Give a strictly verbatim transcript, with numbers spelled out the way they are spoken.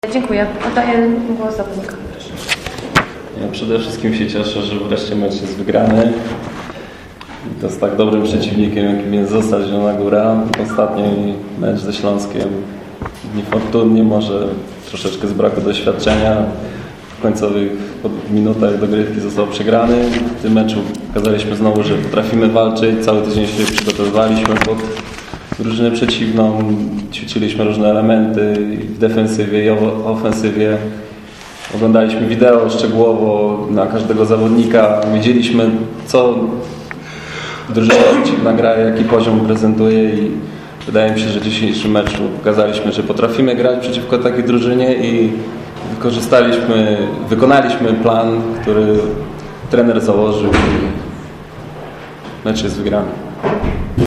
Dziękuję. Oddaję głos zawodnikom. Ja przede wszystkim się cieszę, że wreszcie mecz jest wygrany. I to z tak dobrym przeciwnikiem, jakim jest Został Zielona Góra. Ostatni mecz ze Śląskiem niefortunnie, może troszeczkę z braku doświadczenia. W końcowych minutach dogrywki został przegrany. W tym meczu pokazaliśmy znowu, że potrafimy walczyć. Cały tydzień się przygotowywaliśmy pod drużynę przeciwną. Ćwiczyliśmy różne elementy w defensywie i ofensywie. Oglądaliśmy wideo szczegółowo na każdego zawodnika. Wiedzieliśmy, co drużyna przeciwna gra, jaki poziom prezentuje i wydaje mi się, że w dzisiejszym meczu pokazaliśmy, że potrafimy grać przeciwko takiej drużynie i wykorzystaliśmy, wykonaliśmy plan, który trener założył i mecz jest wygrany.